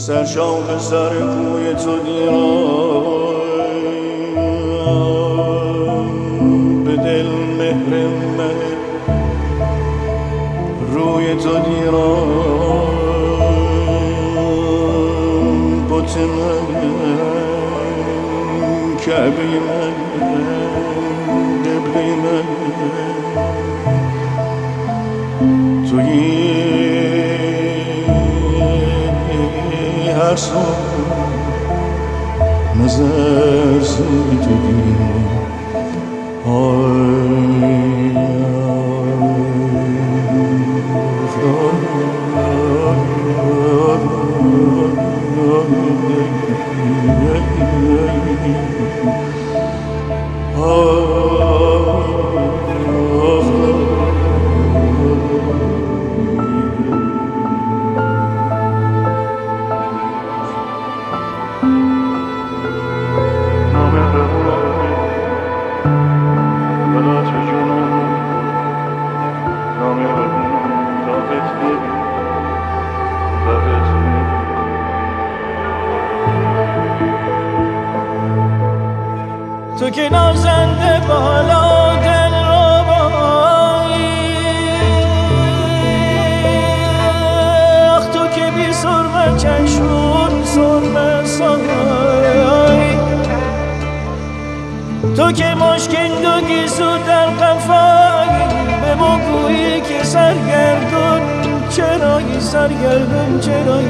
سرشاق سر کوی تو دیرم به دل مهر من روی تو دیرم بت من کعبه من قبله من تویی هر صبح نظر سوی تو دیرم تو که نازنده بالا دل ربایی، آخ تو که بی سرمه چشون سرمه سایی، تو که مشکند و گیسو در قفایی، به ما گویی که سرگردون چرایی، سرگردون چرایی